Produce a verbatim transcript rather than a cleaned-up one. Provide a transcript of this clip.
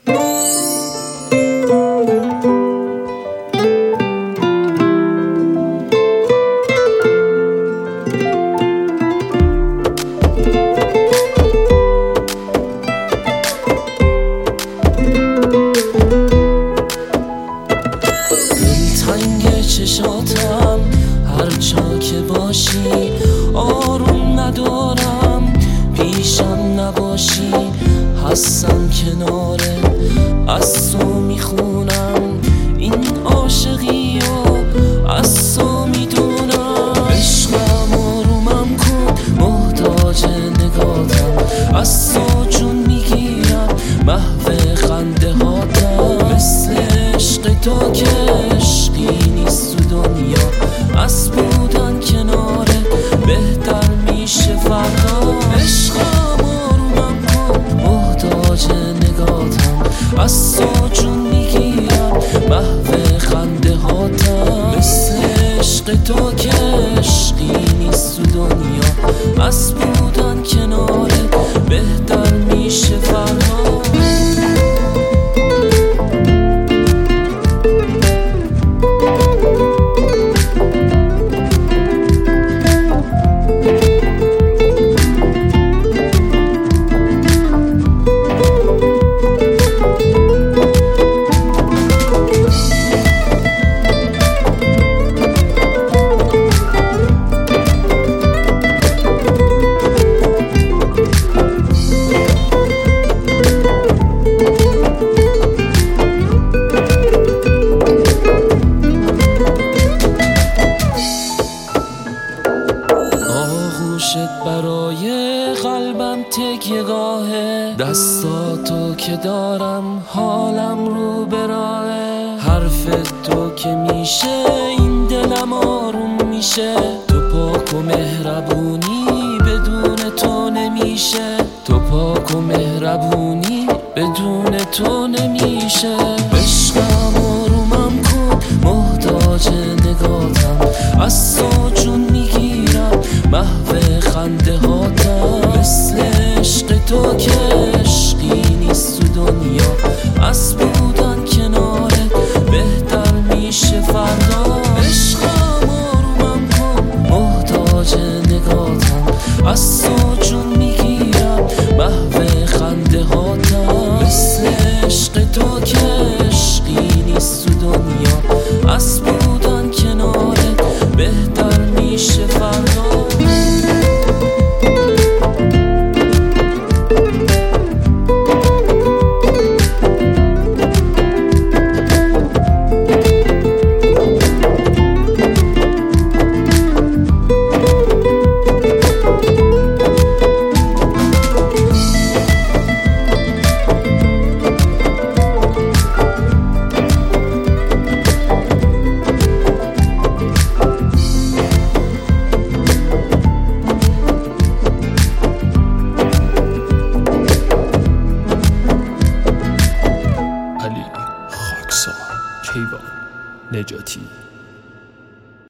دلتنگ چشاتم هر جا که باشی، آروم ندارم پیشم نباشی. هستم کناره از تو میخونم این عاشقی و از تو میدونم. عشقم آرومم کن محتاج نگاتم، از تو جون میگیرم محو خنده هاتم. مثل عشق تو که عشقی نیست تو دنیا، از بودن کناره بهتر میشه فردا. عشقم آرومم کن محتاج نگاتم، از تو جون میگیرم محو خنده هاتم. مثل عشق تو که عشقی نیست تو دنیا، از بودن کناره بهتر میشه فردا. آغوشت برای قلبم تکیه‌گاهه، دستاتو که دارم حالم رو براهه. حرف تو که میشه این دلم آروم میشه، تو پاک و مهربونی بدون تو نمیشه. تو پاک و مهربونی بدون تو نمیشه. عشقم آرومم کن محتاج نگاتم، از تو جون میگیرم محو خنده هاتم. مثل عشق تو که عشقی نیست تو دنیا، از بودن کناره بهتر میشه فردا. عشقم آرومم کن محتاج نگاتم، از تو جون میگیرم محو خنده هاتم. مثل عشق تو که عشقی نیست تو دنیا، از بودن کناره بهتر میشه فردا. علی خاکسار کیوان نجاتی.